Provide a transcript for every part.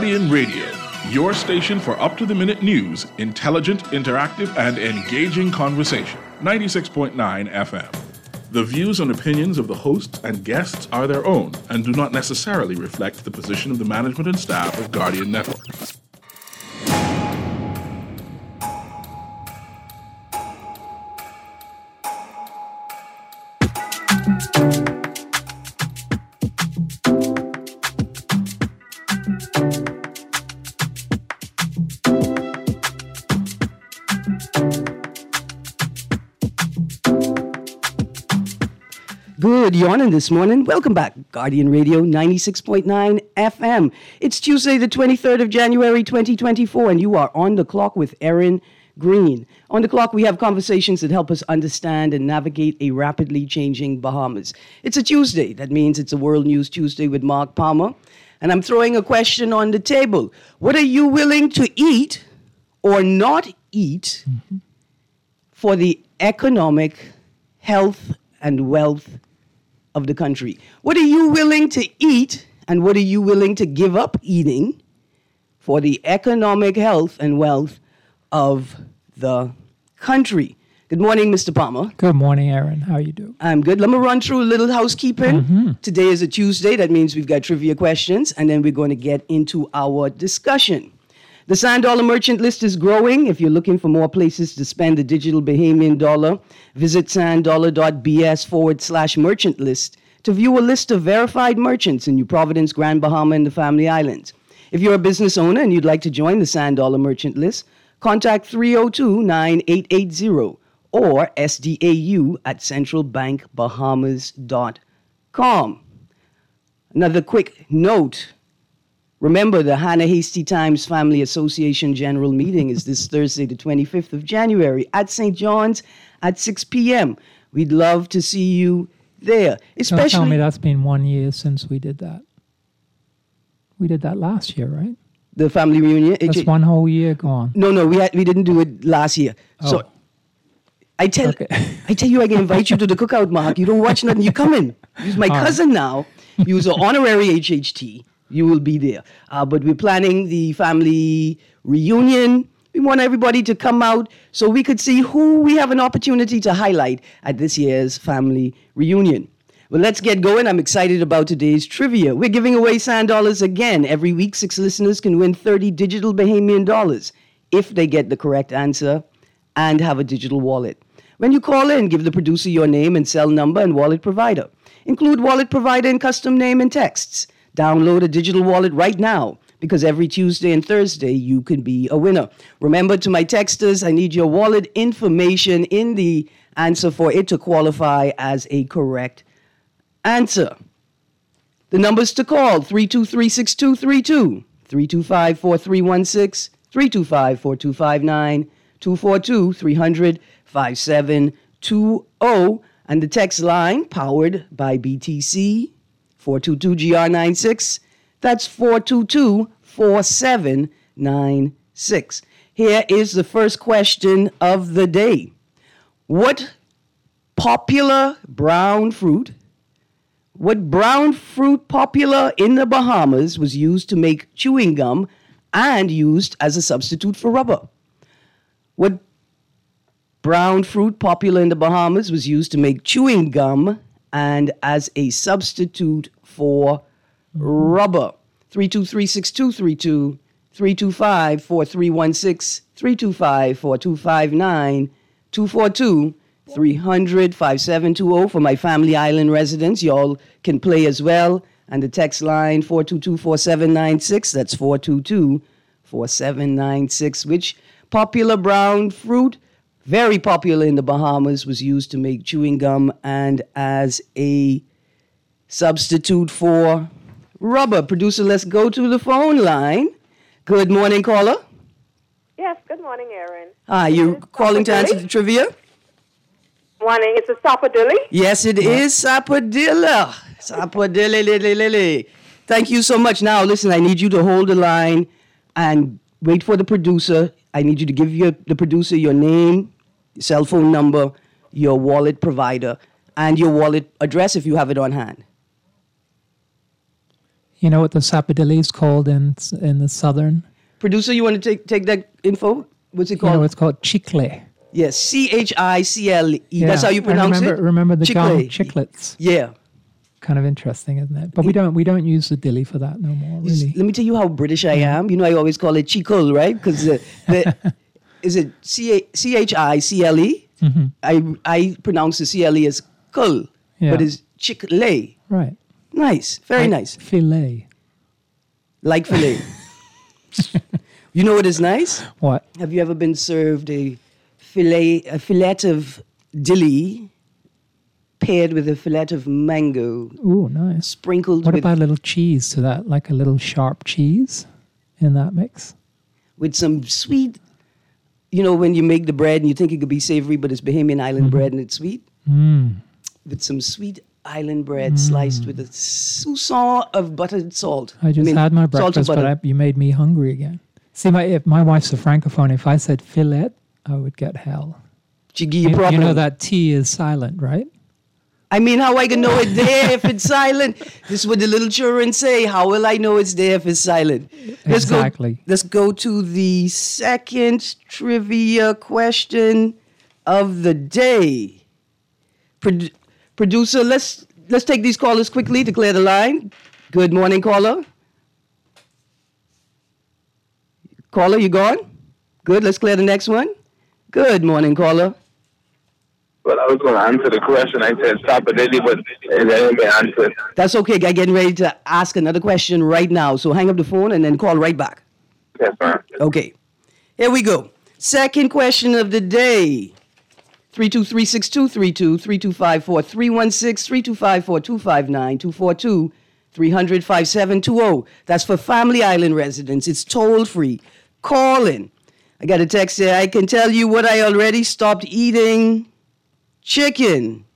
Guardian Radio, your station for up-to-the-minute news, intelligent, interactive, and engaging conversation. 96.9 FM. The views and opinions of the hosts and guests are their own and do not necessarily reflect the position of the management and staff of Guardian Network. Good morning this morning. Welcome back. Guardian Radio 96.9 FM. It's Tuesday, the 23rd of January, 2024, and you are on the clock with Erin Green. On the clock, we have conversations that help us understand and navigate a rapidly changing Bahamas. It's a Tuesday. That means it's a World News Tuesday with Mark Palmer. And I'm throwing a question on the table. What are you willing to eat or not eat for the economic, health, and wealth of the country? What are you willing to eat and what are you willing to give up eating for the economic health and wealth of the country? Good morning, Mr. Palmer. Good morning, Erin. How you doing? I'm good. Let me run through a little housekeeping. Today is a Tuesday. That means we've got trivia questions, and then we're going to get into our discussion. The Sand Dollar merchant list is growing. If you're looking for more places to spend the digital Bahamian dollar, visit sanddollar.bs/merchant list to view a list of verified merchants in New Providence, Grand Bahama, and the Family Islands. If you're a business owner and you'd like to join the Sand Dollar merchant list, contact 302-9880 or sdau@centralbankbahamas.com. Another quick note. Remember, the Hannah Hasty Times Family Association General Meeting is this Thursday, the 25th of January at St. John's at 6 p.m. We'd love to see you there. Don't tell me that's been 1 year since we did that. We did that last year, right? The family reunion? That's 1 whole year gone. No, we didn't do it last year. Oh. So I tell you I can invite you to the cookout, Mark. You don't watch nothing, you come in. You're my cousin now. You're an honorary HHT. You will be there. But we're planning the family reunion. We want everybody to come out so we could see who we have an opportunity to highlight at this year's family reunion. Well, let's get going. I'm excited about today's trivia. We're giving away Sand Dollars again. Every week, 6 listeners can win 30 digital Bahamian dollars if they get the correct answer and have a digital wallet. When you call in, give the producer your name and cell number and wallet provider. Include wallet provider and custom name and texts. Download a digital wallet right now because every Tuesday and Thursday you can be a winner. Remember, to my texters, I need your wallet information in the answer for it to qualify as a correct answer. The numbers to call, 323-6232, 325-4316, 325-4259, 242-300-5720, and the text line powered by BTC 422-GR96. That's 422-4796. Here is the first question of the day. What brown fruit popular in the Bahamas was used to make chewing gum and used as a substitute for rubber? What brown fruit popular in the Bahamas was used to make chewing gum and as a substitute for rubber? 323-6232, 325-4316, 325-4259, 242-300-5720. For my Family Island residents, y'all can play as well. And the text line, 422-4796. That's 422-4796. Which popular brown fruit, very popular in the Bahamas, was used to make chewing gum and as a substitute for rubber? Producer, let's go to the phone line. Good morning, caller. Yes, good morning, Erin. Hi, you're calling to answer the trivia? Morning, it's a Sapodilly? Yes, it is Sapodilla. Sapodilla. Thank you so much. Now, listen, I need you to hold the line and wait for the producer. I need you to give the producer your name, cell phone number, your wallet provider, and your wallet address if you have it on hand. You know what the sapodilli is called in the southern? Producer, you want to take that info? What's it You called? know, it's called chicle. Yes, Chicle. Yeah. That's how you pronounce it? Remember the Chicle. gum chiclets. Yeah. Kind of interesting, isn't it? But we don't use the dilly for that no more, really. Let me tell you how British I am. You know, I always call it chicle, right? Because is it Chicle? Mm-hmm. I pronounce the CLE as kul, but it's chicle. Right. Nice. Very nice. Filet. Like filet. You know what is nice? What? Have you ever been served a fillet of dilly paired with a fillet of mango? Ooh, nice. Sprinkled What with... about a little cheese to that, like a little sharp cheese in that mix? With some sweet... You know, when you make the bread and you think it could be savory, but it's Bahamian Island bread and it's sweet? Mm. With some sweet island bread sliced with a sousson of buttered salt. I just had my breakfast, butter. but you made me hungry again. See, if my wife's a francophone. If I said fillet, I would get hell. She give you proper... You know that T is silent, right? I mean, how I can know it there if it's silent? This is what the little children say. How will I know it's there if it's silent? Exactly. Let's go to the second trivia question of the day. Producer, let's take these callers quickly to clear the line. Good morning, caller. Caller, you gone? Good, let's clear the next one. Good morning, caller. Well, I was going to answer the question. I said sapodilli, but it didn't be answered. That's okay. I'm getting ready to ask another question right now. So hang up the phone and then call right back. Yes, ma'am. Okay. Here we go. Second question of the day. 323-6232, 325-4316, 325-4259, 242-300-5720. That's for Family Island residents. It's toll free. Call in. I got a text here. I can tell you what I already stopped eating. Chicken.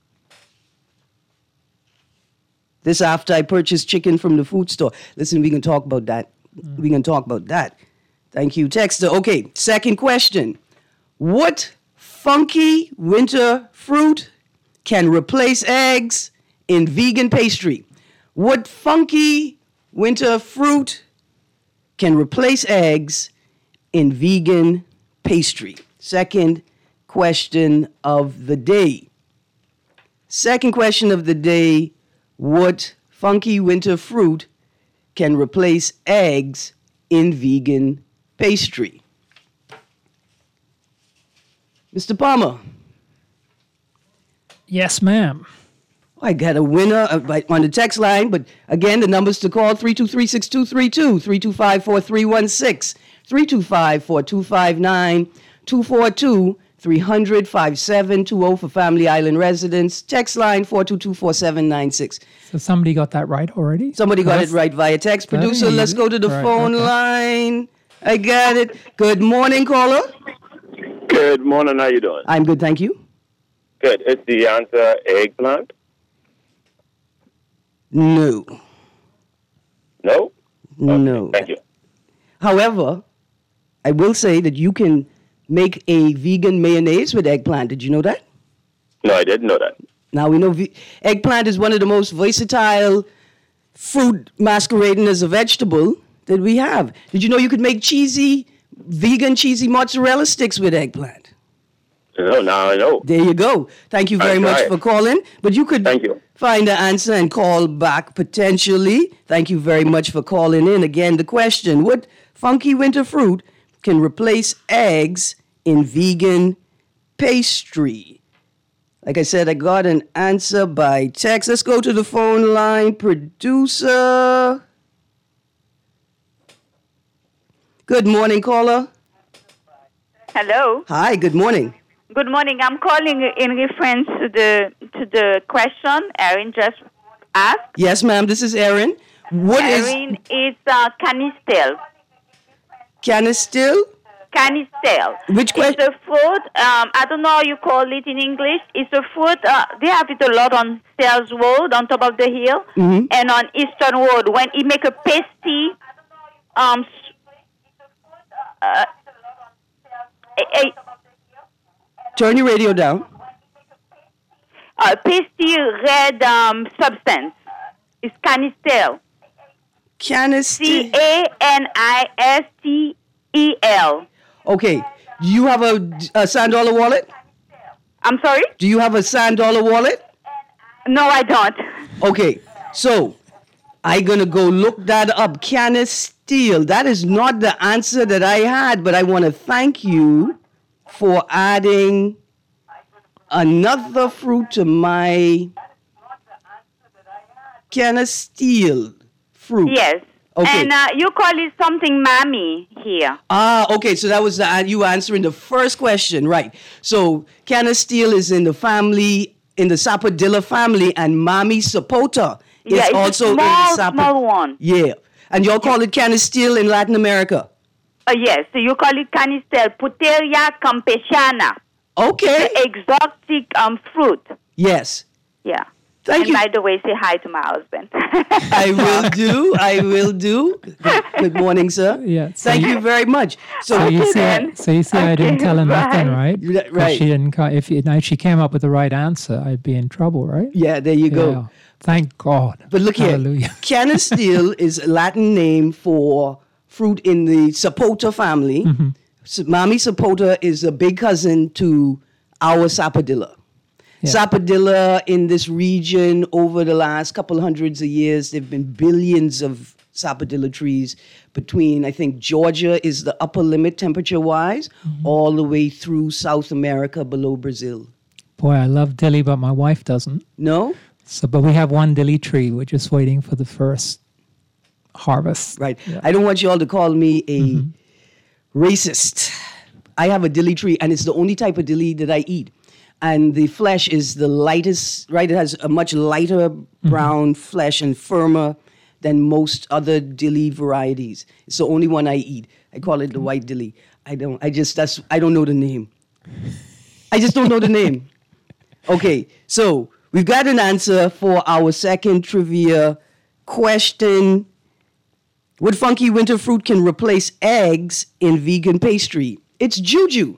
This after I purchased chicken from the food store. Listen, we can talk about that. We can talk about that. Thank you, Texter. Okay, second question. What funky winter fruit can replace eggs in vegan pastry? What funky winter fruit can replace eggs in vegan pastry? Second question of the day. Second question of the day. What funky winter fruit can replace eggs in vegan pastry? Mr. Palmer. Yes, ma'am. I got a winner on the text line, but again, the numbers to call, 323-6232, 325-4316, 325-4259, 242-300-5720 for Family Island residents. Text line 422-4796. So somebody got that right already? Somebody got it right via text. Producer, let's go to the phone line. I got it. Good morning, caller. Good morning. How you doing? I'm good, thank you. Good. Is the answer eggplant? No. No? No. Thank you. However, I will say that you can make a vegan mayonnaise with eggplant. Did you know that? No, I didn't know that. Now we know eggplant is one of the most versatile fruit masquerading as a vegetable that we have. Did you know you could make vegan cheesy mozzarella sticks with eggplant? No, now I know. There you go. Thank you very much for calling. But you could find the answer and call back potentially. Thank you very much for calling in. Again, the question, what funky winter fruit can replace eggs in vegan pastry? Like I said, I got an answer by text. Let's go to the phone line. Producer. Good morning, caller. Hello. Hi, good morning. Good morning. I'm calling in reference to the question Erin just asked. Yes, ma'am. This is Erin. Erin is canistel. Canistel? Canistel. Which question? It's a fruit. I don't know how you call it in English. It's a fruit. They have it a lot on Sales Road, on top of the hill, and on Eastern Road. When you make a pasty, turn your radio down. Pasty red substance. It's canistel. Canistel. Canistel. Okay. Do you have a Sand Dollar wallet? I'm sorry? Do you have a Sand Dollar wallet? No, I don't. Okay. So, I'm going to go look that up. Canistel. That is not the answer that I had, but I want to thank you for adding another fruit to my Canistel fruit. Yes. Okay. And you call it something mammy here. Okay. So that was you answering the first question, right? So Canistel is in the family, in the Sapodilla family, and Mammy Sapota is it's also a small, in the small one. Yeah. And y'all call it Canistel in Latin America? Yes. So you call it Canistel. Puteria campesana. Okay. The exotic fruit. Yes. Yeah. Thank you. By the way, say hi to my husband. I will do. Good morning, sir. Yeah. Thank you very much. So you see, I didn't tell her nothing, right? Right. She didn't. If she came up with the right answer, I'd be in trouble, right? Yeah, there you go. Yeah. Thank God. But look Hallelujah. here. Canistel is a Latin name for fruit in the Sapota family. Mm-hmm. So Mammy Sapota is a big cousin to our Sapodilla. Yeah. Sapodilla in this region over the last couple hundreds of years, there have been billions of Sapodilla trees between, I think, Georgia is the upper limit temperature-wise, all the way through South America below Brazil. Boy, I love dilly, but my wife doesn't. No? So, but we have one dilly tree. We're just waiting for the first harvest. Right. Yeah. I don't want you all to call me a racist. I have a dilly tree, and it's the only type of dilly that I eat. And the flesh is the lightest, right? It has a much lighter brown flesh and firmer than most other dilly varieties. It's the only one I eat. I call it the white dilly. I don't know the name. I just don't know the name. Okay, so we've got an answer for our second trivia question. What funky winter fruit can replace eggs in vegan pastry? It's juju.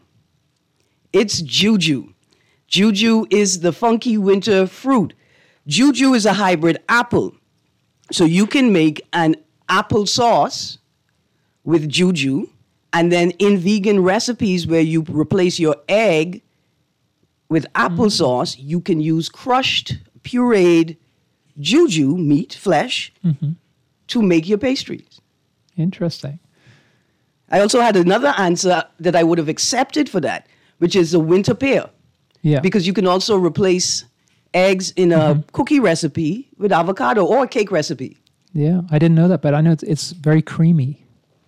It's juju. Juju is the funky winter fruit. Juju is a hybrid apple. So you can make an apple sauce with juju, and then in vegan recipes where you replace your egg with applesauce, you can use crushed, pureed juju, meat, flesh, to make your pastries. Interesting. I also had another answer that I would have accepted for that, which is a winter pear. Yeah. Because you can also replace eggs in a cookie recipe with avocado or a cake recipe. Yeah, I didn't know that, but I know it's very creamy.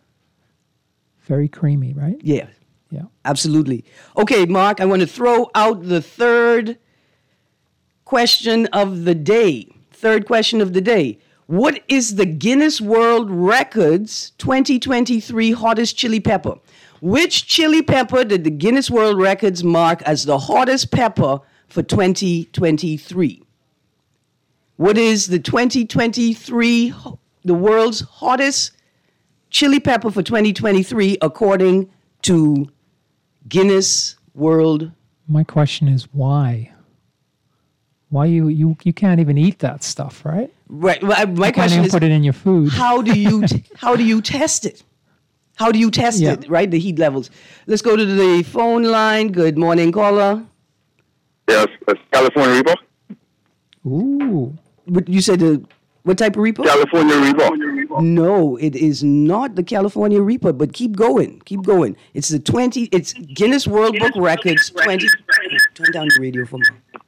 Very creamy, right? Yeah. Yeah. Absolutely. Okay, Mark, I want to throw out the third question of the day. Third question of the day. What is the Guinness World Records 2023 hottest chili pepper? Which chili pepper did the Guinness World Records mark as the hottest pepper for 2023? What is the 2023, the world's hottest chili pepper for 2023 according to Guinness World? My question is why? Why you can't even eat that stuff, right? Right. My You question can't is, even put it in your food. how do you test it? How do you test it, right? The heat levels. Let's go to the phone line. Good morning, caller. Yes, it's California Reaper. Ooh. You said what type of Reaper? California Reaper. No, it is not the California Reaper, but keep going. Keep going. It's it's Guinness World Book Records 20. Turn down the radio for me.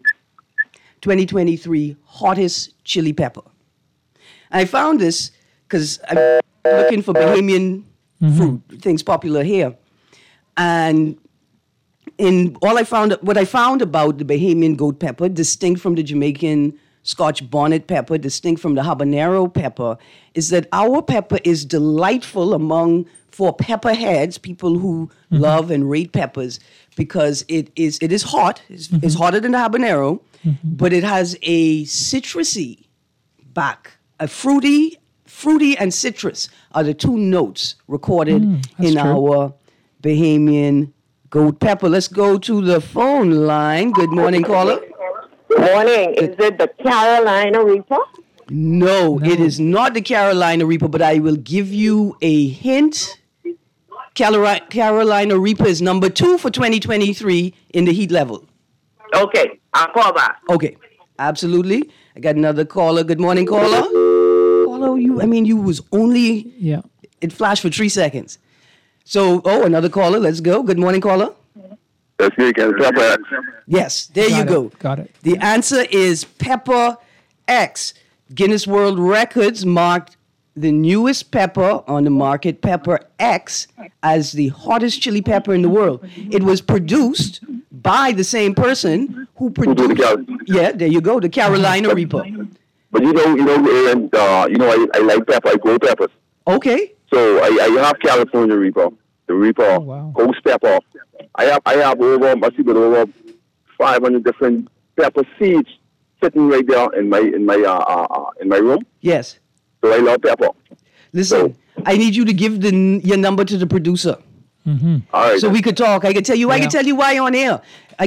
2023 hottest chili pepper. I found this because I'm looking for Bahamian fruit, things popular here. And what I found about the Bahamian goat pepper, distinct from the Jamaican Scotch bonnet pepper, distinct from the habanero pepper, is that our pepper is delightful for pepper heads, people who love and rate peppers, because it is hot. It's hotter than the habanero, but it has a citrusy back, a fruity and citrus are the two notes recorded in our Bahamian goat pepper. Let's go to the phone line. Good morning, caller. Good morning. Is it the Carolina Reaper? No, it is not the Carolina Reaper, but I will give you a hint. Carolina Reaper is number 2 for 2023 in the heat level. Okay, I'll call back. Okay, absolutely. I got another caller. Good morning, caller. Caller, you was only... Yeah. It flashed for 3 seconds. So, another caller. Let's go. Good morning, caller. Let's see again. Pepper X. Yes, there you go. Got it. The answer is Pepper X. Guinness World Records marked the newest pepper on the market, Pepper X, as the hottest chili pepper in the world. It was produced by the same person who produced... Yeah, there you go, the Carolina Reaper. But I like pepper. I grow peppers. Okay. So I have California Reaper, the Reaper, Ghost Pepper. I have over 500 different pepper seeds sitting right there in my room. Yes. So I love pepper. Listen, I need you to give your number to the producer. Mm-hmm. All right. So we could talk. I can tell you. I can tell you why on air.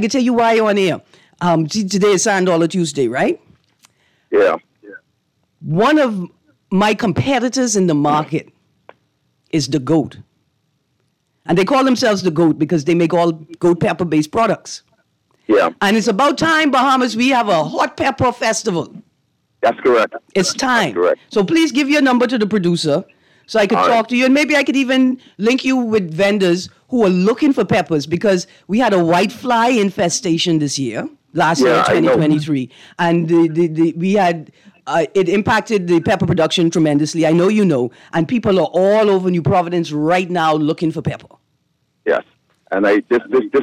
Today is Sand Dollar Tuesday, right? Yeah. One of my competitors in the market is the GOAT. And they call themselves the GOAT because they make all goat pepper-based products. Yeah. And it's about time, Bahamas, we have a hot pepper festival. That's correct. It's time. That's correct. So please give your number to the producer so I could talk to you. And maybe I could even link you with vendors who are looking for peppers because we had a whitefly infestation this year, last year, 2023. And we had... it impacted the pepper production tremendously. I know you know. And people are all over New Providence right now looking for pepper. Yes. And this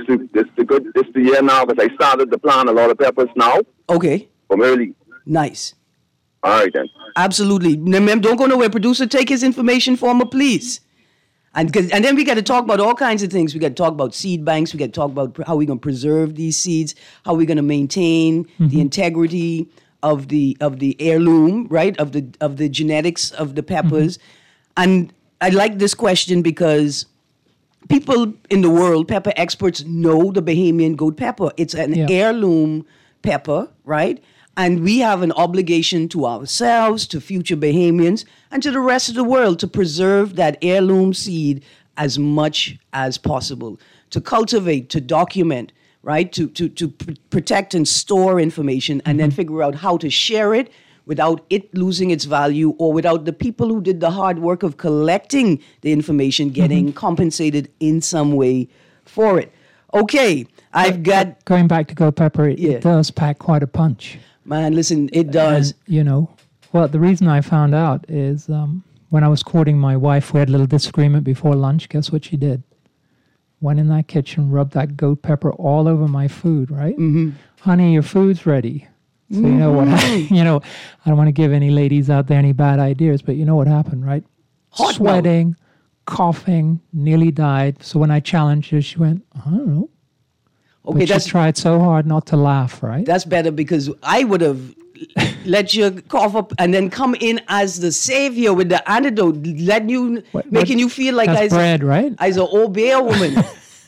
the year now because I started to plant a lot of peppers now. Okay. From early. Nice. All right, then. Absolutely. Don't go nowhere. Producer, take his information for me, please. And then we got to talk about all kinds of things. We got to talk about seed banks. We got to talk about how we're going to preserve these seeds, how we're going to maintain the integrity of the heirloom, right? Of the genetics of the peppers. And I like this question because people in the world, pepper experts, know the Bahamian goat pepper. It's an heirloom pepper, right? And we have an obligation to ourselves, to future Bahamians, and to the rest of the world to preserve that heirloom seed as much as possible, to cultivate, to document, right? To protect and store information and then figure out how to share it without it losing its value or without the people who did the hard work of collecting the information getting compensated in some way for it. Okay, I've got... Going back to goat pepper, it does pack quite a punch. Man, listen, it does. And, the reason I found out is when I was courting my wife, we had a little disagreement before lunch. Guess what she did? Went in that kitchen, rubbed that goat pepper all over my food, right? Honey, your food's ready. So you know what? I don't want to give any ladies out there any bad ideas, but you know what happened, right? Hot sweating, coughing, nearly died. So when I challenged her, she went, I don't know. Okay, but she tried so hard not to laugh, right? That's better because I would have let you cough up and then come in as the savior with the antidote, making you feel like that's bread, right? As an old bear woman.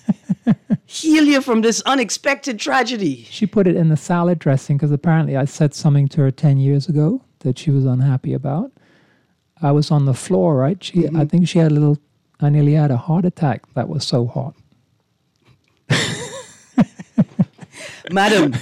Heal you from this unexpected tragedy. She put it in the salad dressing because apparently I said something to her 10 years ago that she was unhappy about. I was on the floor, right? I think she had I nearly had a heart attack. That was so hot. Madam,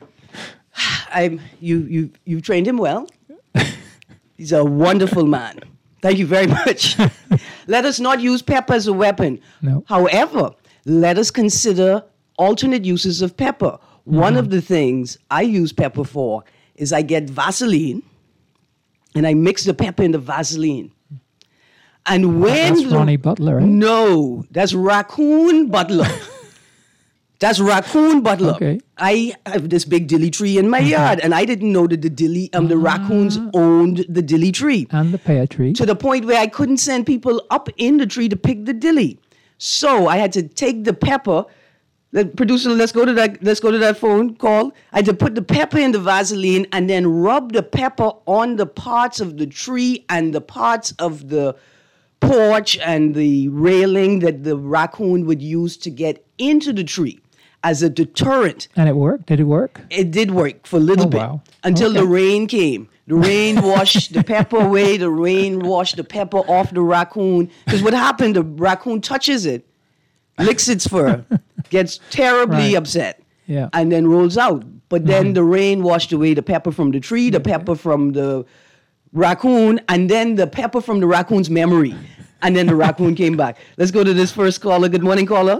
you've trained him well. He's a wonderful man. Thank you very much. Let us not use pepper as a weapon. No. However, let us consider alternate uses of pepper. One of the things I use pepper for is I get Vaseline and I mix the pepper in the Vaseline. And when that's Ronnie Butler, right? No, that's Raccoon Butler. That's Raccoon Butler. Okay. I have this big dilly tree in my yard, and I didn't know that the raccoons owned the dilly tree. And the pear tree. To the point where I couldn't send people up in the tree to pick the dilly. So I had to take the pepper. The producer, let's go to that phone call. I had to put the pepper in the Vaseline and then rub the pepper on the parts of the tree and the parts of the porch and the railing that the raccoon would use to get into the tree as a deterrent. And it worked? Did it work? It did work for a little bit. Wow. Until the rain came. The rain washed the pepper away. The rain washed the pepper off the raccoon. Because what happened, the raccoon touches it, licks its fur, gets terribly upset, and then rolls out. But then the rain washed away the pepper from the tree, the pepper from the raccoon, and then the pepper from the raccoon's memory. And then the raccoon came back. Let's go to this first caller. Good morning, caller.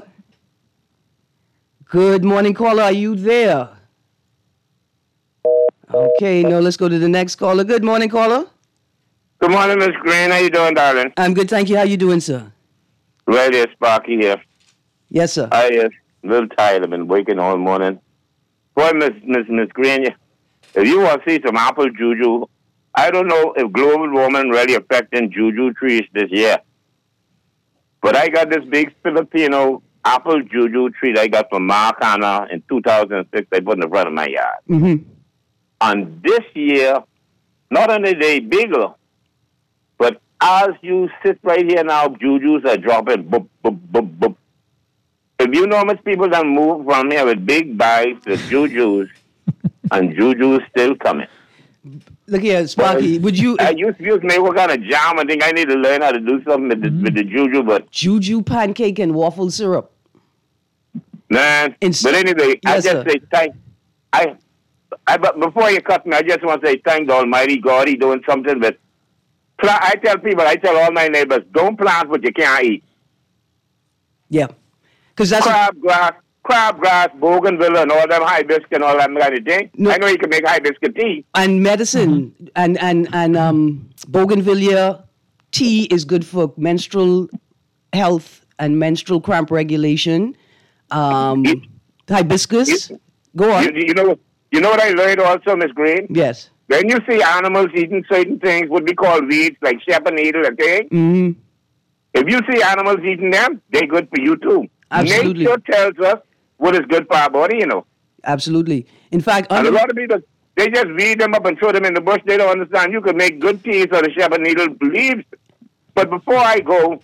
Good morning, caller. Are you there? Okay, no, let's go to the next caller. Good morning, caller. Good morning, Miss Green. How you doing, darling? I'm good, thank you. How you doing, sir? Right here, Sparky here. Yes, sir. I a little tired. I've been waking all morning. Boy, Miss Green, if you want to see some apple juju, I don't know if global warming really affecting juju trees this year. But I got this big Filipino apple juju tree that I got from Maracana in 2006. I put in the front of my yard. Mm-hmm. And this year, not only they bigger, but as you sit right here now, jujus are dropping. Boop, boop, boop, boop. If you know much people that move from here with big bags with jujus, and jujus still coming. Look here, Sparky, would you... You me what kind of jam? I think I need to learn how to do something with the juju, but... Juju pancake and waffle syrup. Man, but anyway, yes, I just say thank... But before you cut me, I just want to say thank the Almighty God. He's doing something with... I tell all my neighbors, don't plant what you can't eat. Yeah. Because that's... Crabgrass, bougainvillea, and all them hibiscus and all that kind of thing. No. I know you can make hibiscus tea. And medicine. And bougainvillea tea is good for menstrual health and menstrual cramp regulation. Hibiscus. Go on. You know what I learned also, Miss Green? Yes. When you see animals eating certain things, what we call weeds, like shepherd needle and things, mm-hmm. If you see animals eating them, they're good for you too. Absolutely. Nature tells us what is good for our body, Absolutely. In fact, and a lot of people, they just weed them up and throw them in the bush. They don't understand. You can make good teas of the shepherd needle leaves. But before I go,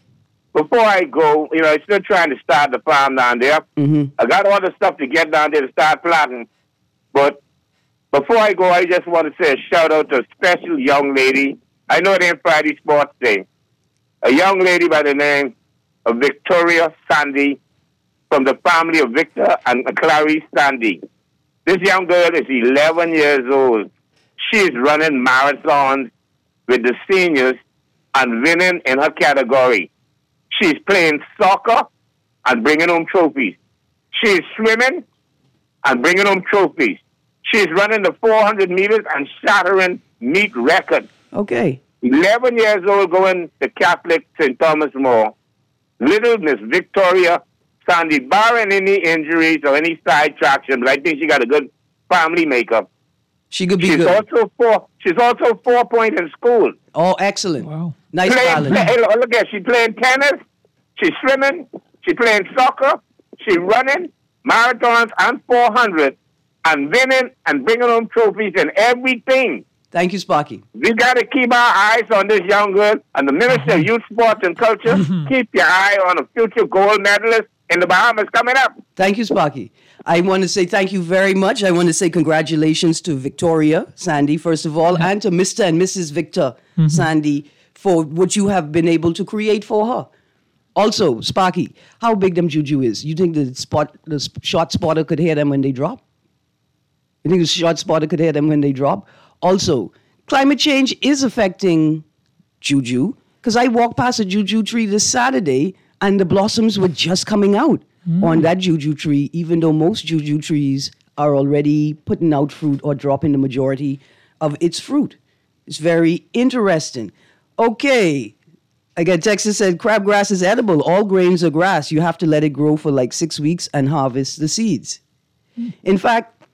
I'm still trying to start the farm down there. Mm-hmm. I got all the stuff to get down there to start planting. But before I go, I just want to say a shout out to a special young lady. I know it ain't Friday Sports Day. A young lady by the name of Victoria Sandy from the family of Victor and Clarice Sandy. This young girl is 11 years old. She is running marathons with the seniors and winning in her category. She's playing soccer and bringing home trophies. She's swimming and bringing home trophies. She's running the 400 meters and shattering meet records. Okay. 11 years old, going to Catholic St. Thomas More. Little Miss Victoria Sandy, barring any injuries or any side traction, but I think she got a good family makeup. She could be good. She's also 4 point in school. Oh, excellent. Wow. Nice balance. Look at, she's playing tennis, she's swimming, she's playing soccer, she's running marathons and 400 and winning and bringing home trophies and everything. Thank you, Sparky. We got to keep our eyes on this young girl. And the Minister of Youth, Sports and Culture, keep your eye on a future gold medalist in the Bahamas coming up. Thank you, Sparky. I want to say thank you very much. I want to say congratulations to Victoria Sandy, first of all, and to Mr. and Mrs. Victor Sandy for what you have been able to create for her. Also, Sparky, how big them juju is? You think the shot spotter could hear them when they drop? You think the shot spotter could hear them when they drop? Also, climate change is affecting juju, because I walked past a juju tree this Saturday and the blossoms were just coming out on that juju tree, even though most juju trees are already putting out fruit or dropping the majority of its fruit. It's very interesting. Okay, I got text that said crabgrass is edible. All grains are grass. You have to let it grow for like 6 weeks and harvest the seeds. In fact,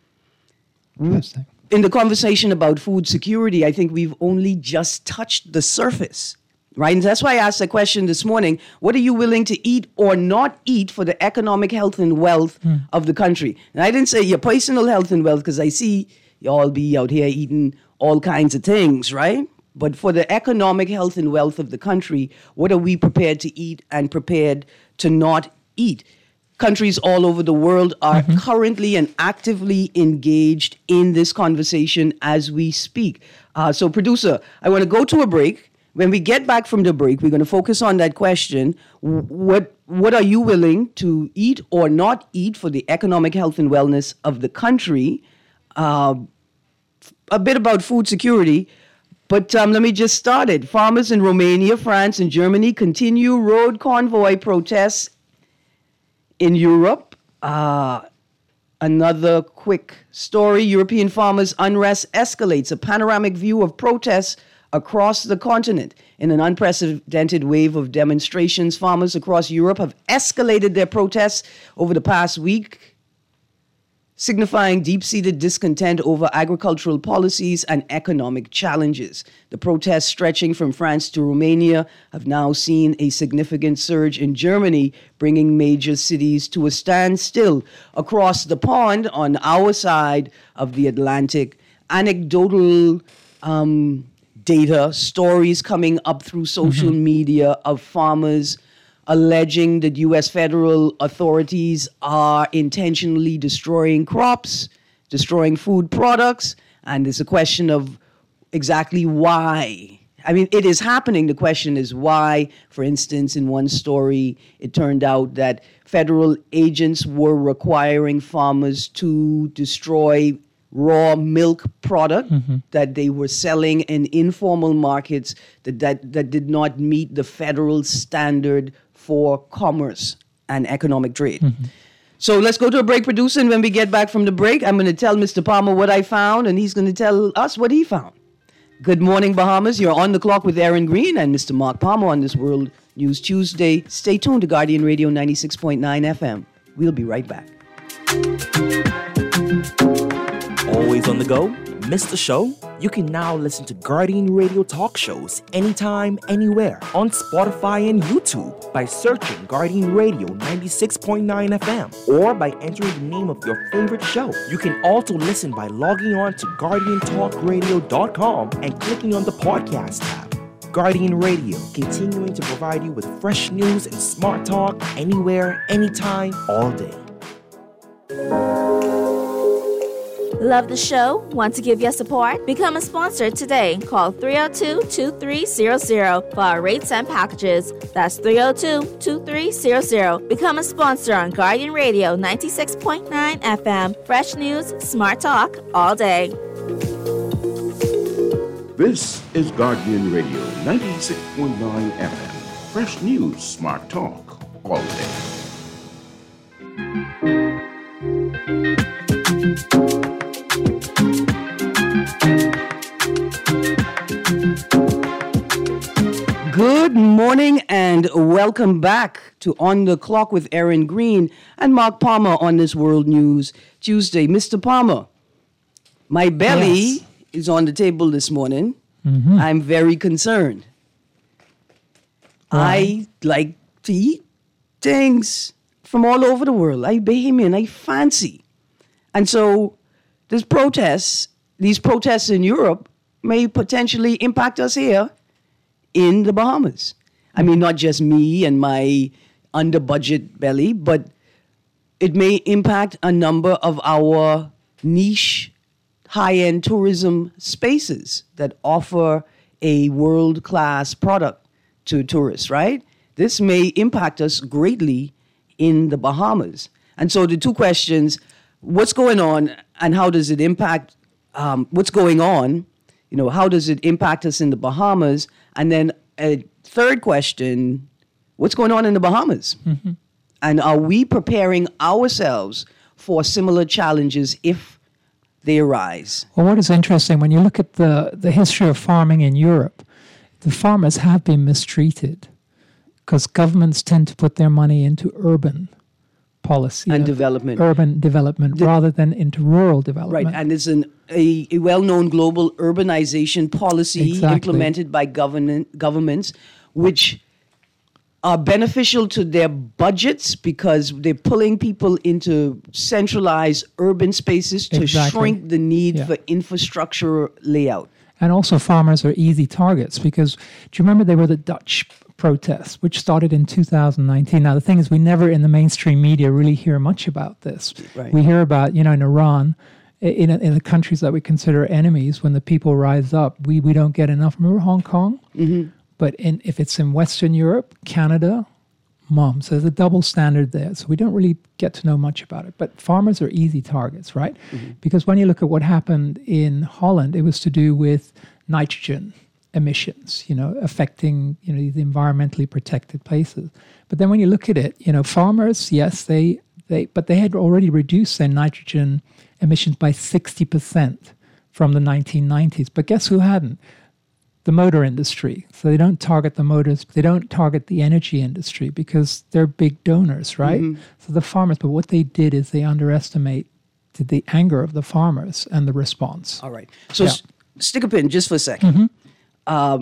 in the conversation about food security, I think we've only just touched the surface, right? And that's why I asked the question this morning, what are you willing to eat or not eat for the economic health and wealth of the country? And I didn't say your personal health and wealth, because I see y'all be out here eating all kinds of things, right? But for the economic health and wealth of the country, what are we prepared to eat and prepared to not eat? countries all over the world are currently and actively engaged in this conversation as we speak. So, producer, I want to go to a break. When we get back from the break, we're going to focus on that question. What are you willing to eat or not eat for the economic health and wellness of the country? A bit about food security. But let me just start it. Farmers in Romania, France, and Germany continue road convoy protests in Europe. Another quick story. European farmers' unrest escalates. A panoramic view of protests across the continent. In an unprecedented wave of demonstrations, farmers across Europe have escalated their protests over the past week, signifying deep-seated discontent over agricultural policies and economic challenges. The protests stretching from France to Romania have now seen a significant surge in Germany, bringing major cities to a standstill. Across the pond, on our side of the Atlantic, anecdotal data, stories coming up through social media of farmers alleging that U.S. federal authorities are intentionally destroying crops, destroying food products, and there's a question of exactly why. I mean, it is happening. The question is why. For instance, in one story, it turned out that federal agents were requiring farmers to destroy raw milk product that they were selling in informal markets that did not meet the federal standard for commerce and economic trade. So let's go to a break, producer, and when we get back from the break, I'm going to tell Mr. Palmer what I found, and he's going to tell us what he found. Good morning, Bahamas. You're on the clock with Aaron Green and Mr. Mark Palmer on this World News Tuesday. Stay tuned to Guardian Radio 96.9 FM. We'll be right back. Always on the go? Missed the show? You can now listen to Guardian Radio talk shows anytime, anywhere on Spotify and YouTube by searching Guardian Radio 96.9 FM or by entering the name of your favorite show. You can also listen by logging on to GuardianTalkRadio.com and clicking on the podcast tab. Guardian Radio, continuing to provide you with fresh news and smart talk anywhere, anytime, all day. Love the show? Want to give your support? Become a sponsor today. Call 302-2300 for our rates and packages. That's 302-2300. Become a sponsor on Guardian Radio 96.9 FM. Fresh news, smart talk, all day. This is Guardian Radio 96.9 FM. Fresh news, smart talk, all day. Good morning and welcome back to On the Clock with Aaron Green and Mark Palmer on this World News Tuesday. Mr. Palmer, my belly is on the table this morning. I'm very concerned. I like to eat things from all over the world. I Bahamian, I fancy. And so these protests in Europe may potentially impact us here in the Bahamas. I mean, not just me and my under-budget belly, but it may impact a number of our niche, high-end tourism spaces that offer a world-class product to tourists, right? This may impact us greatly in the Bahamas. And so the two questions, what's going on and how does it impact what's going on? You know, how does it impact us in the Bahamas? And then a third question, what's going on in the Bahamas? And are we preparing ourselves for similar challenges if they arise? Well, what is interesting, when you look at the history of farming in Europe, the farmers have been mistreated because governments tend to put their money into urban policy and development, urban development, rather than into rural development. Right, and there's a well-known global urbanization policy implemented by governments, which are beneficial to their budgets because they're pulling people into centralized urban spaces to shrink the need for infrastructure layout. And also farmers are easy targets because, do you remember they were the Dutch protests, which started in 2019. Now, the thing is, we never in the mainstream media really hear much about this. Right. We hear about, in Iran, in the countries that we consider enemies, when the people rise up, we don't get enough. Remember Hong Kong? Mm-hmm. But if it's in Western Europe, Canada, mom. So there's a double standard there. So we don't really get to know much about it. But farmers are easy targets, right? Mm-hmm. Because when you look at what happened in Holland, it was to do with nitrogen emissions, affecting, the environmentally protected places. But then when you look at it, farmers, yes, but they had already reduced their nitrogen emissions by 60% from the 1990s. But guess who hadn't? The motor industry. So they don't target the motors, they don't target the energy industry because they're big donors, right? Mm-hmm. So the farmers, but what they did is they underestimated the anger of the farmers and the response. All right. So stick a pin just for a second. Mm-hmm.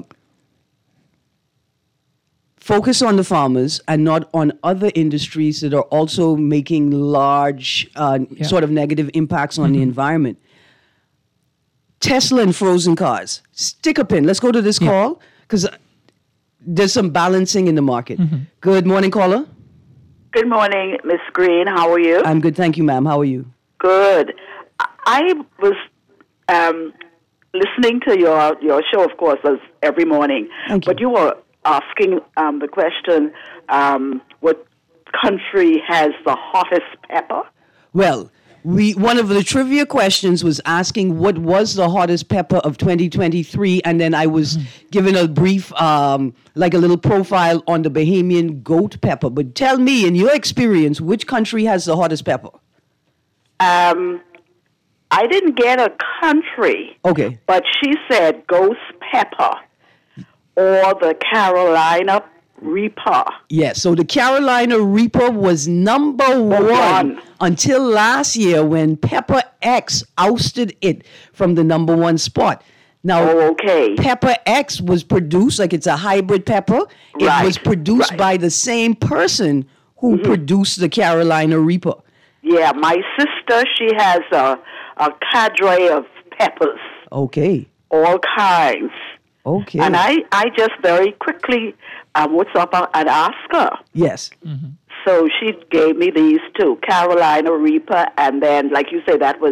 Focus on the farmers and not on other industries that are also making large sort of negative impacts on the environment. Tesla and frozen cars. Stick a pin. Let's go to this call because there's some balancing in the market. Mm-hmm. Good morning, caller. Good morning, Miss Green. How are you? I'm good. Thank you, ma'am. How are you? Good. I was listening to your show, of course, as every morning. Thank you. But you were asking the question, what country has the hottest pepper? Well, one of the trivia questions was asking what was the hottest pepper of 2023, and then I was given a brief, like a little profile on the Bahamian goat pepper. But tell me, in your experience, which country has the hottest pepper? I didn't get a country. Okay. But she said ghost pepper or the Carolina Reaper. Yes, so the Carolina Reaper was number one until last year when Pepper X ousted it from the number one spot. Now, Pepper X was produced, like it's a hybrid pepper. It was produced by the same person who produced the Carolina Reaper. Yeah, my sister, she has a cadre of peppers. Okay. All kinds. Okay. And I just very quickly what's up and asked her. Yes. Mm-hmm. So she gave me these two, Carolina Reaper, and then, like you say, that was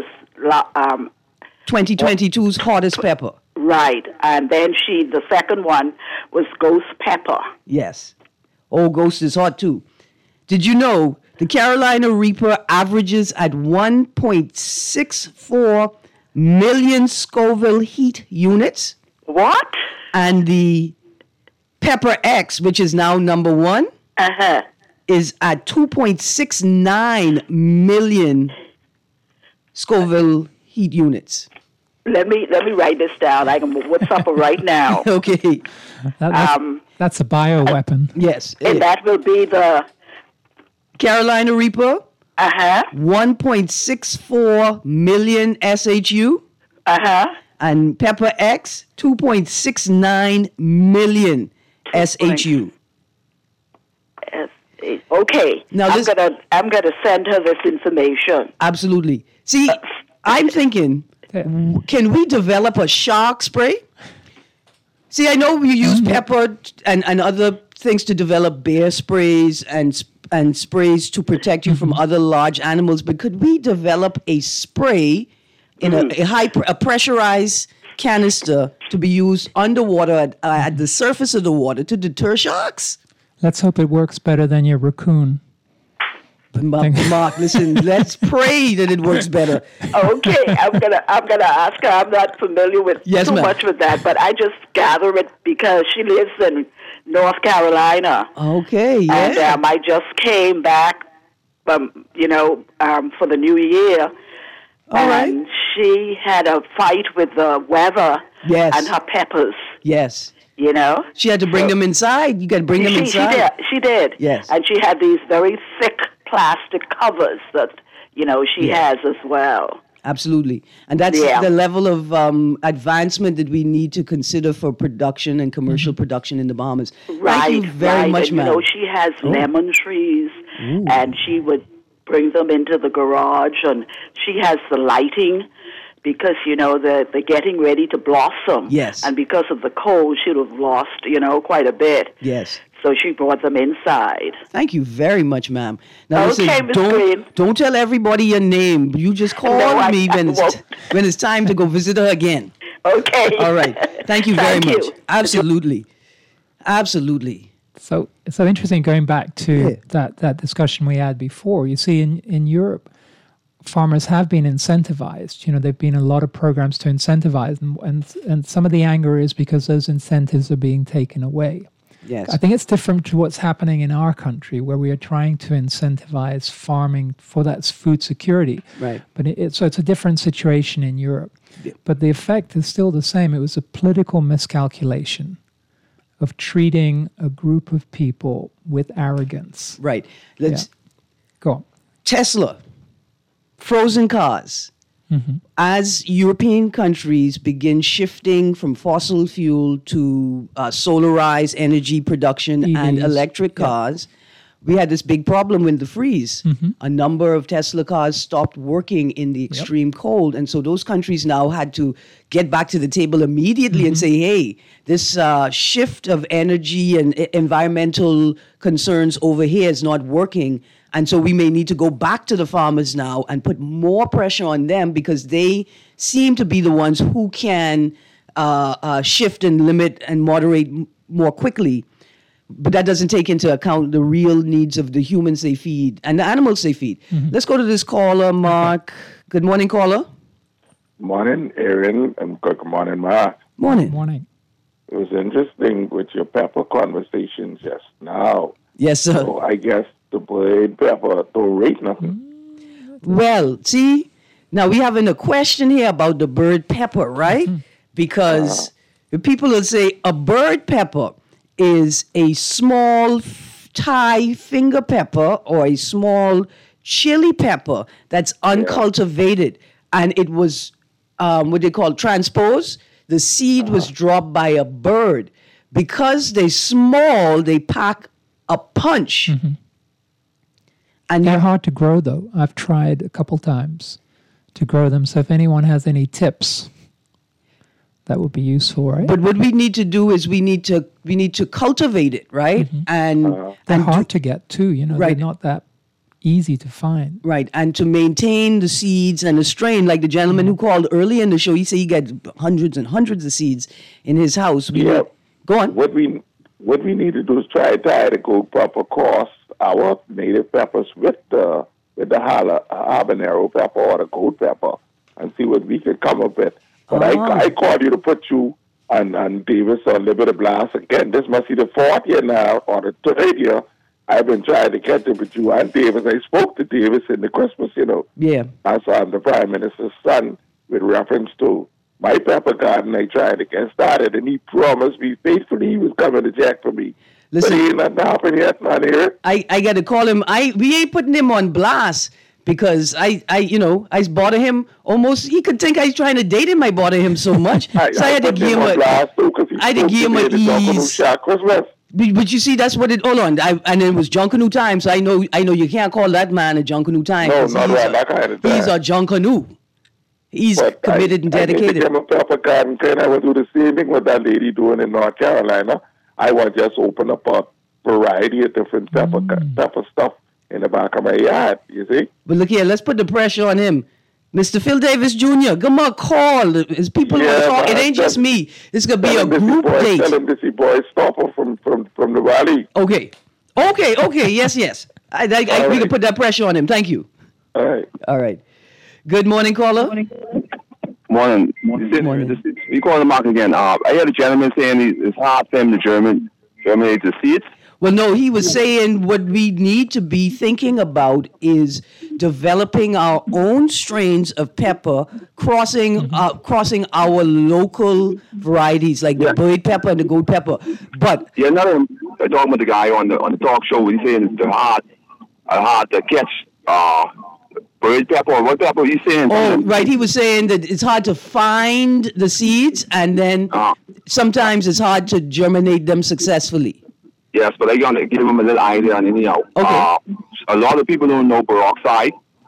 2022's hottest pepper. Right. And then the second one was Ghost Pepper. Yes. Oh, Ghost is hot too. Did you know the Carolina Reaper averages at 1.64 million Scoville heat units? What? And the Pepper X, which is now number one, is at 2.69 million Scoville heat units. Let me write this down. I can what's up right now. Okay. That's a bioweapon. Yes. And that will be the Carolina Reaper. 1.64 million SHU. And Pepper X, 2.69 million SHU. Okay. Now I'm gonna send her this information. Absolutely. See, I'm thinking, can we develop a shark spray? See, I know we use pepper and other things to develop bear sprays and sprays to protect you from other large animals, but could we develop a spray in a pressurized canister to be used underwater at the surface of the water to deter sharks? Let's hope it works better than your raccoon. Mark, listen, let's pray that it works better. Okay, I'm gonna ask her. I'm not familiar with too much with that, but I just gather it because she lives in North Carolina. Okay, yeah. And I just came back, for the new year. All right. She had a fight with the weather and her peppers. Yes. She had to bring them inside. You got to bring them inside. She did. Yes. And she had these very thick plastic covers that, she has as well. Absolutely. And that's the level of advancement that we need to consider for production and commercial production in the Bahamas. Right. Thank you very much, and, ma'am. She has lemon trees, and she would bring them into the garage, and she has the lighting because, they're getting ready to blossom. Yes. And because of the cold, she would have lost, quite a bit. Yes. So she brought them inside. Thank you very much, ma'am. Now Okay, listen, Miss Green. don't tell everybody your name. You just call me when it's time to go visit her again. Okay. All right. Thank you very Thank much. you. Absolutely. Absolutely. So interesting, going back to that discussion we had before. You see, in Europe, farmers have been incentivized. There have been a lot of programs to incentivize them, and some of the anger is because those incentives are being taken away. Yes. I think it's different to what's happening in our country, where we are trying to incentivize farming for that food security. Right. But so it's a different situation in Europe. Yeah. But the effect is still the same. It was a political miscalculation of treating a group of people with arrogance. Right. Let's go on. Tesla, frozen cars. Mm-hmm. As European countries begin shifting from fossil fuel to solarized energy production EVs. And electric cars, we had this big problem with the freeze. Mm-hmm. A number of Tesla cars stopped working in the extreme cold. And so those countries now had to get back to the table immediately and say, hey, this shift of energy and environmental concerns over here is not working. And so we may need to go back to the farmers now and put more pressure on them because they seem to be the ones who can shift and limit and moderate more quickly. But that doesn't take into account the real needs of the humans they feed and the animals they feed. Mm-hmm. Let's go to this caller, Mark. Good morning, caller. Morning, Aaron, and good morning, Mark. Morning. Morning. It was interesting with your pepper conversation just now. Yes, sir. So I guess the bird pepper don't rate nothing. Well, see, now we having a question here about the bird pepper, right? Because people will say a bird pepper is a small Thai finger pepper or a small chili pepper that's uncultivated. And it was what they call transposed. The seed was dropped by a bird. Because they're small, they pack a punch. Mm-hmm. And they're hard to grow, though. I've tried a couple times to grow them. So if anyone has any tips, that would be useful, right? But what we need to do is we need to cultivate it, right? Mm-hmm. And they're hard to get too. They're not that easy to find. Right, and to maintain the seeds and the strain, like the gentleman who called earlier in the show, he said he got hundreds and hundreds of seeds in his house. Go on. What we need to do is try to go proper across our native peppers with the habanero pepper or the gold pepper and see what we can come up with. But I called you to put you and Davis on Liberty Blast again. This must be the fourth year now or the third year. I've been trying to catch up with you and Davis. I spoke to Davis in the Christmas, Yeah. As I'm the Prime Minister's son with reference to my pepper garden. I tried to get started, and he promised me faithfully he was coming to check for me. Listen, but he ain't nothing happened yet, not here. I got to call him. We ain't putting him on blast because I bother him almost. He could think I was trying to date him. I bother him so much. So I had to give him an ease. But you see, that's what it. Hold on, and it was Junkanoo time. So I know you can't call that man a Junkanoo time. No, not that kind of time. He's a Junkanoo. He's committed and dedicated. I need to get my pepper garden. I will do the same thing what that lady doing in North Carolina. I want to just open up a variety of different pepper stuff in the back of my yard. You see? But look here, let's put the pressure on him. Mr. Phil Davis Jr., give him a call. His people want to talk. It ain't just me. It's going to be a group date. Tell him this boy Stopper from the valley. Okay. Yes. We can put that pressure on him. Thank you. All right. Good morning, caller. Morning. We call the Mark again. I heard a gentleman saying it's hard for him to germinate the seeds. Well, no, he was saying what we need to be thinking about is developing our own strains of pepper, crossing our local varieties like the bird pepper and the gold pepper. But I talking about the guy on the talk show. He's saying it's hard to catch bird pepper or what pepper he's saying. Oh, right. He was saying that it's hard to find the seeds, and then sometimes it's hard to germinate them successfully. Yes, but I'm going to give him a little idea on anyhow. Okay. A lot of people don't know peroxide.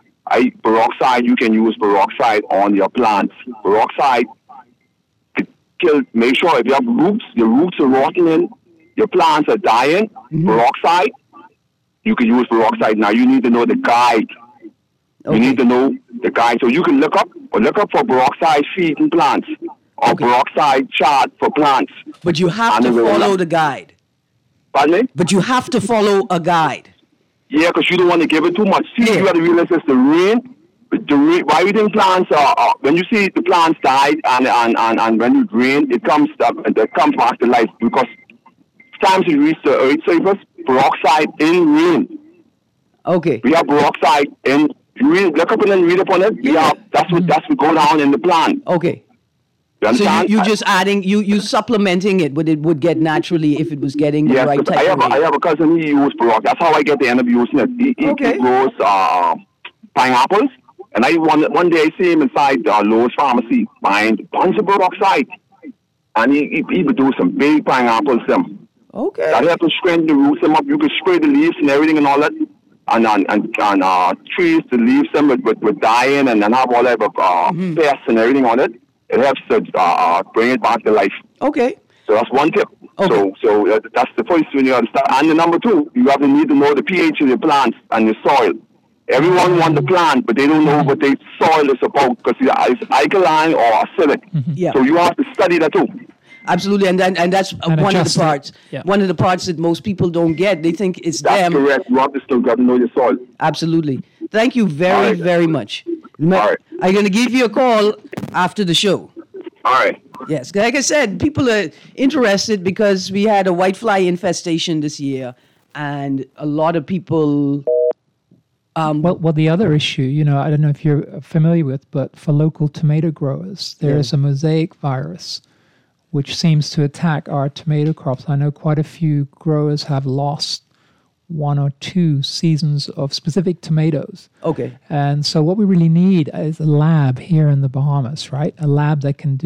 You can use peroxide on your plants. Peroxide make sure if you have roots, the roots are rotting in, your plants are dying, peroxide, you can use peroxide. Now you need to know the guide. You need to know the guide. So you can look up for peroxide feed in plants or peroxide chart for plants. But you have to follow the guide. Pardon me? But you have to follow a guide. Yeah, because you don't want to give it too much. See, you got to realize it's the rain. Why you think plants are when you see the plants die and when it rain, it comes back to life because times it reaches the earth surface, peroxide in rain. Okay. We have peroxide in rain. Look up and read up on it. Yeah. That's what go down in the plant. Okay. You understand? So you just adding you supplementing it, but it would get naturally if it was getting the right type of rain. I have a cousin, he used peroxide. That's how I get to end up using it. He grows pineapples. And one day I see him inside Lowe's Pharmacy buying a bunch of peroxide. And he would do some big pineapples. Okay. That helps to strengthen the roots them up. You can spray the leaves and everything and all that. And trees, the leaves them with dying and have all that pests and everything on it. It helps to bring it back to life. Okay. So that's one tip. Okay. So that's the first thing you have to start. And the number two, you have to need to know the pH of your plants and your soil. Everyone wants the plant, but they don't know what their soil is about because it's alkaline or acidic. Yeah. So you have to study that too. Absolutely, and that's one of the parts. Yeah. One of the parts that most people don't get. They think it's them. That's correct. You have to still got to know your soil. Absolutely. Thank you very, very much. All right. I'm going to give you a call after the show. All right. Yes, like I said, people are interested because we had a whitefly infestation this year, and a lot of people. Well, the other issue, I don't know if you're familiar with, but for local tomato growers, there is a mosaic virus, which seems to attack our tomato crops. I know quite a few growers have lost 1 or 2 seasons of specific tomatoes. Okay. And so what we really need is a lab here in the Bahamas, right? A lab that can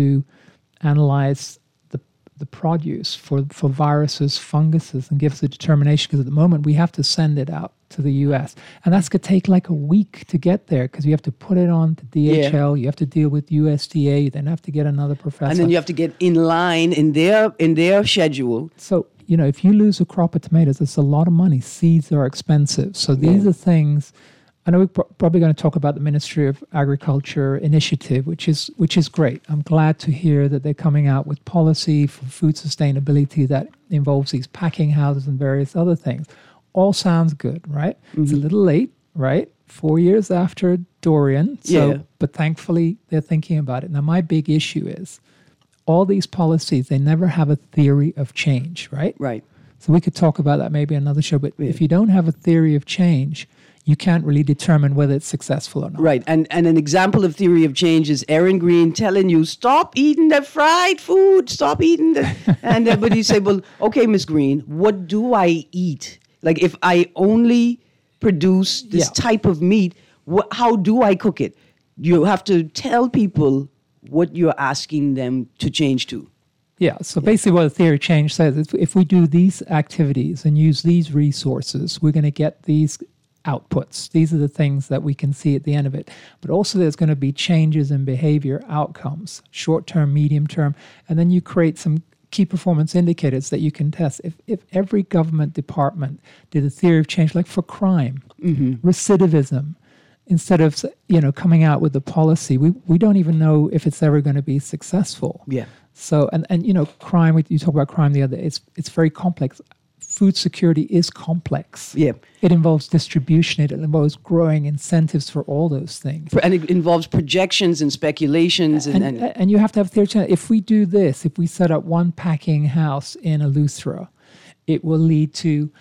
analyze the produce for viruses, funguses, and give us a determination, because at the moment we have to send it out to the U.S. And that's going to take like a week to get there because you have to put it on to DHL, you have to deal with USDA, you then have to get another professor. And then you have to get in line in their schedule. So, if you lose a crop of tomatoes, it's a lot of money. Seeds are expensive. So these are things. I know we're probably going to talk about the Ministry of Agriculture initiative, which is great. I'm glad to hear that they're coming out with policy for food sustainability that involves these packing houses and various other things. All sounds good, right? Mm-hmm. It's a little late, right? 4 years after Dorian. But thankfully they're thinking about it. Now, my big issue is all these policies, they never have a theory of change, right? Right. So we could talk about that maybe in another show. But if you don't have a theory of change, you can't really determine whether it's successful or not. Right. And an example of theory of change is Aaron Green telling you, stop eating the fried food, stop eating the... And everybody say, well, okay, Miss Green, what do I eat? Like if I only produce this type of meat, how do I cook it? You have to tell people what you're asking them to change to. Yeah, so basically what the theory of change says is if we do these activities and use these resources, we're going to get these outputs. These are the things that we can see at the end of it. But also there's going to be changes in behavior outcomes, short-term, medium-term, and then you create some key performance indicators that you can test. If every government department did a theory of change, like for crime, recidivism, instead of coming out with the policy, we don't even know if it's ever going to be successful. Yeah. So and crime. You talk about crime the other day. It's very complex. Food security is complex. Yeah. It involves distribution. It involves growing incentives for all those things. And it involves projections and speculations. And you have to have theory. If we do this, if we set up one packing house in Eleuthera, it will lead to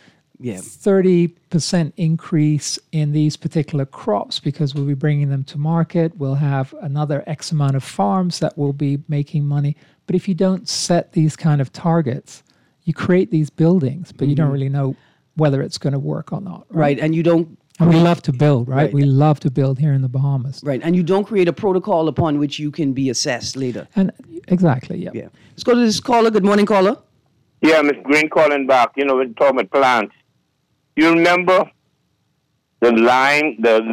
30% increase in these particular crops because we'll be bringing them to market. We'll have another X amount of farms that will be making money. But if you don't set these kind of targets, you create these buildings, but you don't really know whether it's going to work or not. Right. And you don't... And we love to build, right? We love to build here in the Bahamas. Right. And you don't create a protocol upon which you can be assessed later. And exactly, yeah. Let's go to this caller. Good morning, caller. Yeah, Miss Green calling back. We're talking about plants. You remember the lime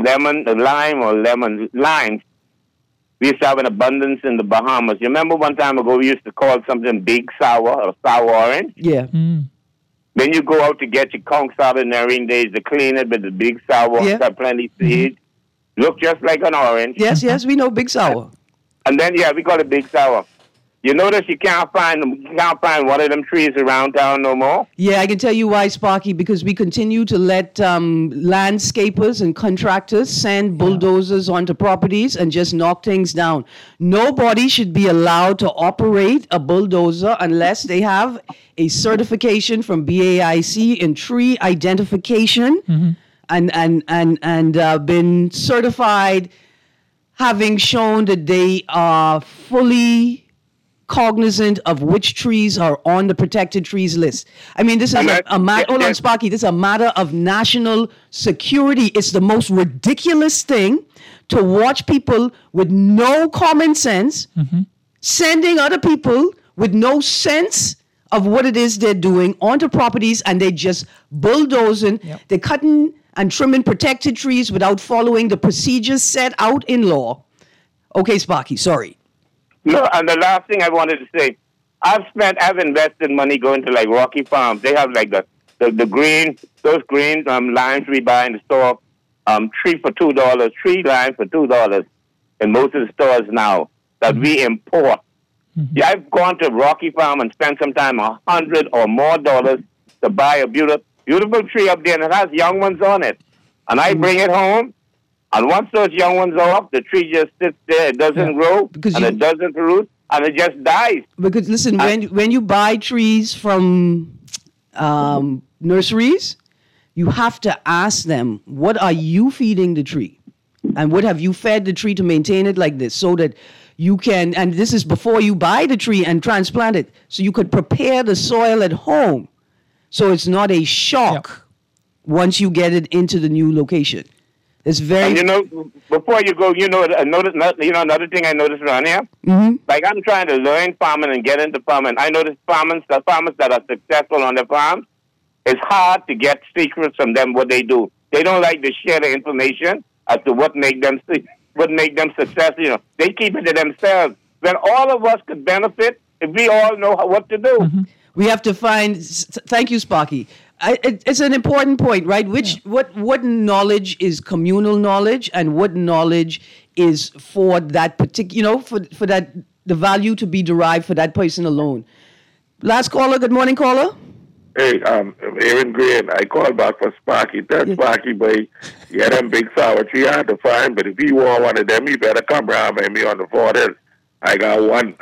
or lemon limes? We used to have an abundance in the Bahamas. You remember one time ago we used to call something big sour or sour orange? Yeah. When you go out to get your conch sour nectarine, there's the clean it with the big sour, got plenty seeds. Look just like an orange. Yes, we know big sour. And then, we call it big sour. You notice you can't find one of them trees around town no more? Yeah, I can tell you why, Sparky, because we continue to let landscapers and contractors send bulldozers onto properties and just knock things down. Nobody should be allowed to operate a bulldozer unless they have a certification from BAIC in tree identification and been certified, having shown that they are fully cognizant of which trees are on the protected trees list. I mean, this is a matter, hold on, Sparky, this is a matter of national security. It's the most ridiculous thing to watch people with no common sense sending other people with no sense of what it is they're doing onto properties, and they just bulldozing. They're cutting and trimming protected trees without following the procedures set out in law. Okay, Sparky, sorry. No, and the last thing I wanted to say, I've invested money going to like Rocky Farms. They have like the green, those green limes we buy in the store, tree for $2, tree lime for $2 in most of the stores now that we import. Yeah, I've gone to Rocky Farm and spent some time $100 or more to buy a beautiful tree up there, and it has young ones on it. And I bring it home. And once those young ones are off, the tree just sits there. It doesn't grow, it doesn't root, and it just dies. Because listen, when you buy trees from nurseries, you have to ask them, what are you feeding the tree? And what have you fed the tree to maintain it like this? So that you can, and this is before you buy the tree and transplant it, so you could prepare the soil at home so it's not a shock once you get it into the new location. It's very. And before you go, another thing I noticed around here. Like I'm trying to learn farming and get into farming. I noticed the farmers that are successful on their farms, it's hard to get secrets from them what they do. They don't like to share the information as to what make them successful. They keep it to themselves. When all of us could benefit if we all know what to do. We have to find. Thank you, Sparky. It's an important point, right? What knowledge is communal knowledge, and what knowledge is for that particular, for that the value to be derived for that person alone. Last caller. Good morning, caller. Hey, Aaron Green. I called back for Sparky. Tell Sparky, boy, yeah, them big sour tree hard to find, but if you want one of them, you better come around with me on the 40s. I got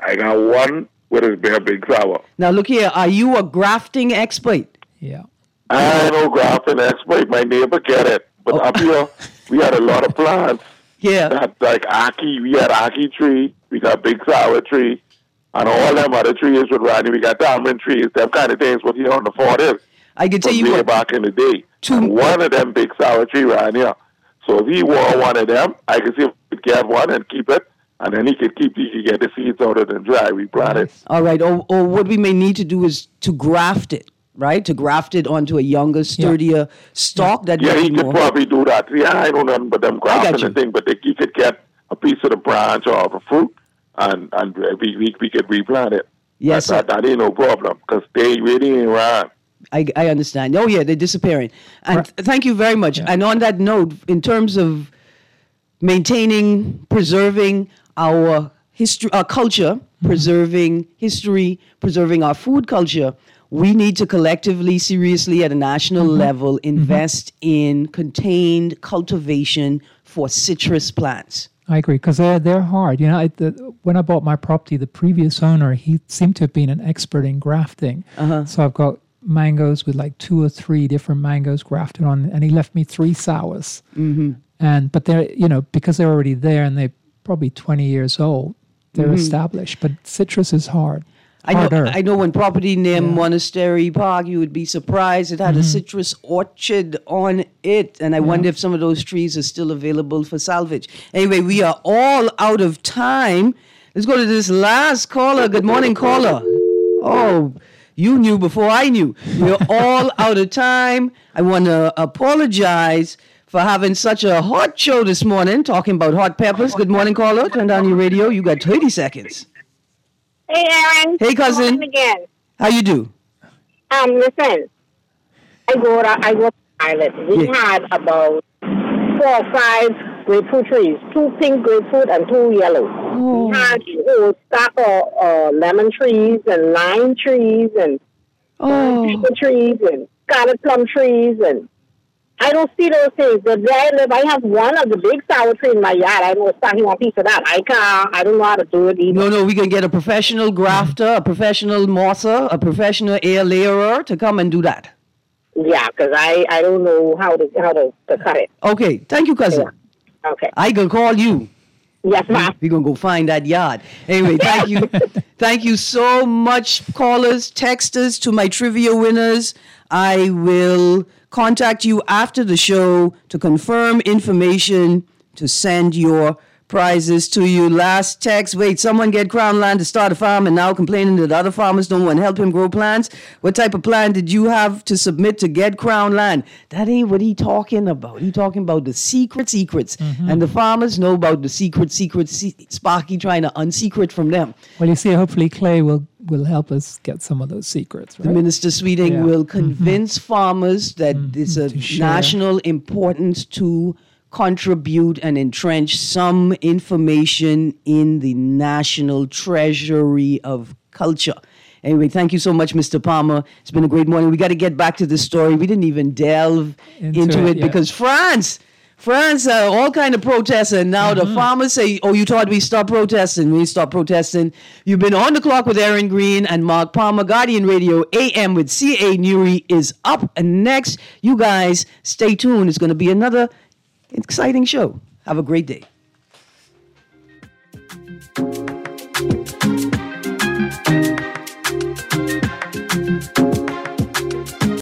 one with his big sour. Now look here. Are you a grafting expert? Yeah. I ain't no grafting expert. My neighbor get it. But up here, we had a lot of plants. Yeah. That, like Aki, we had Aki tree. We got big sour tree. And all them other trees with Rodney. We got diamond trees. Them kind of things what here on the 40s. I can tell you what. Back in the day. And one of them big sour tree right here. So if he want one of them, I can see if he could get one and keep it. And then he could get the seeds out of it and dry. We plant it. All right. Or what we may need to do is to graft it. Right, to graft it onto a younger, sturdier stock. That he could probably do that. Yeah, I know nothing but them grafting and thing, but he could get a piece of the branch or of a fruit, and we could replant it. Yes, that ain't no problem because they really ain't around. I understand. Oh yeah, they're disappearing. And thank you very much. And on that note, in terms of maintaining, preserving our history, our culture, preserving history, preserving our food culture, we need to collectively, seriously, at a national level, invest in contained cultivation for citrus plants. I agree, because they're hard. When I bought my property, the previous owner, he seemed to have been an expert in grafting. So I've got mangoes with like 2 or 3 different mangoes grafted on, and he left me 3 sours. But they're, because they're already there and they're probably 20 years old, they're established. But citrus is hard. I know when property near Monastery Park, you would be surprised. It had a citrus orchard on it. And I wonder if some of those trees are still available for salvage. Anyway, we are all out of time. Let's go to this last caller. Good morning, caller. Oh, you knew before I knew. We're all out of time. I want to apologize for having such a hot show this morning, talking about hot peppers. Good morning, caller. Turn down your radio. You got 30 seconds. Hey, Aaron. Hey, cousin. Again. How you do? Listen, I go to Island. We had about 4 or 5 grapefruit trees, 2 pink grapefruit and 2 yellow. Oh. We had a whole stack of lemon trees and lime trees and apple trees and scarlet plum trees, and I don't see those things. But where I live, I have one of the big sour tree in my yard. I know starting one piece of that. I don't know how to do it either. No, we can get a professional grafter, a professional mosser, a professional air layerer to come and do that. Yeah, because I don't know how to cut it. Okay, thank you, cousin. Yeah. Okay. I can call you. Yes, ma'am. We're going to go find that yard. Anyway, thank you. Thank you so much, callers, texters, to my trivia winners. I will contact you after the show to confirm information to send your prizes to you. Last text, wait, someone get Crown Land to start a farm and now complaining that other farmers don't want to help him grow plants. What type of plan did you have to submit to get Crown Land? That ain't what he talking about. He talking about the secrets. Mm-hmm. And the farmers know about the secrets. Sparky trying to unsecret from them. Well, you see, hopefully Clay will help us get some of those secrets, right? The Minister Sweeting will convince farmers that it's a national importance to contribute and entrench some information in the national treasury of culture. Anyway, thank you so much, Mr. Palmer. It's been a great morning. We got to get back to the story. We didn't even delve into it because France, all kind of protests, and now the farmers say, oh, you thought we stopped protesting. We stopped protesting. You've been on the clock with Aaron Green and Mark Palmer. Guardian Radio AM with C.A. Newry is up next. You guys stay tuned. It's going to be another exciting show. Have a great day.